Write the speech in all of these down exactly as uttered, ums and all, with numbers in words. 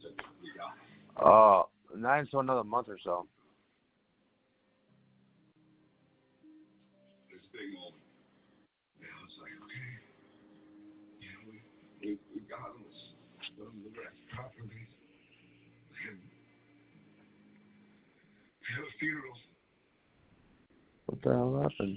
Uh, not until another month or so. What the hell happened?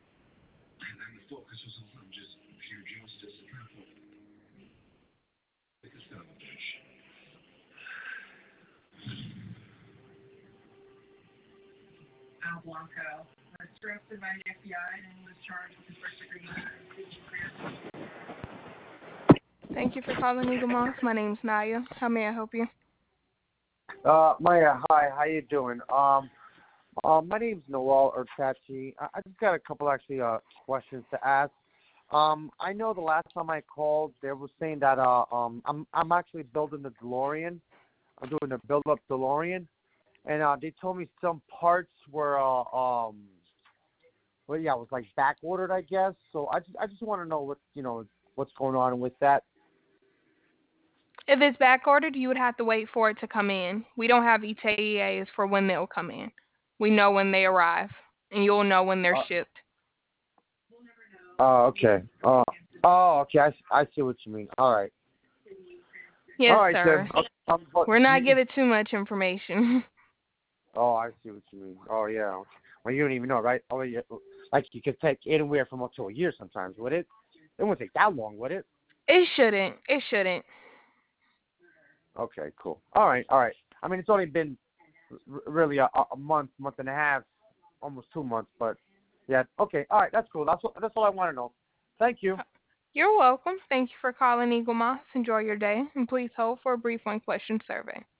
Al Blanco was arrested by the F B I and was charged with the first degree murder. Thank you for calling Eagle Moss. My name's Naya. How may I help you? Uh, Maya, hi. How you doing? Um, uh, my name's Noel Urtachi. I, I just got a couple actually uh questions to ask. Um, I know the last time I called, they were saying that uh um I'm I'm actually building the DeLorean. I'm doing a build up DeLorean, and uh they told me some parts were uh um well yeah it was like back ordered, I guess. So I just I just want to know what you know what's going on with that. If it's back ordered, you would have to wait for it to come in. We don't have E T A As for when they'll come in. We know when they arrive, and you'll know when they're Uh, shipped. oh, okay. Uh, oh, okay. I, I see what you mean. All right. Yes, All right, sir. then. Um, but We're not you, giving too much information. oh, I see what you mean. Oh, yeah. Well, you don't even know, right? Oh, yeah. Like you could take anywhere from up to a year sometimes, would it? It wouldn't take that long, would it? It shouldn't. It shouldn't. Okay, cool. All right, all right. I mean, it's only been r- really a, a month, month and a half, almost two months, but yeah. Okay, all right. That's cool. That's what, that's all I want to know. Thank you. You're welcome. Thank you for calling Eagle Moss. Enjoy your day, and please hold for a brief one-question survey.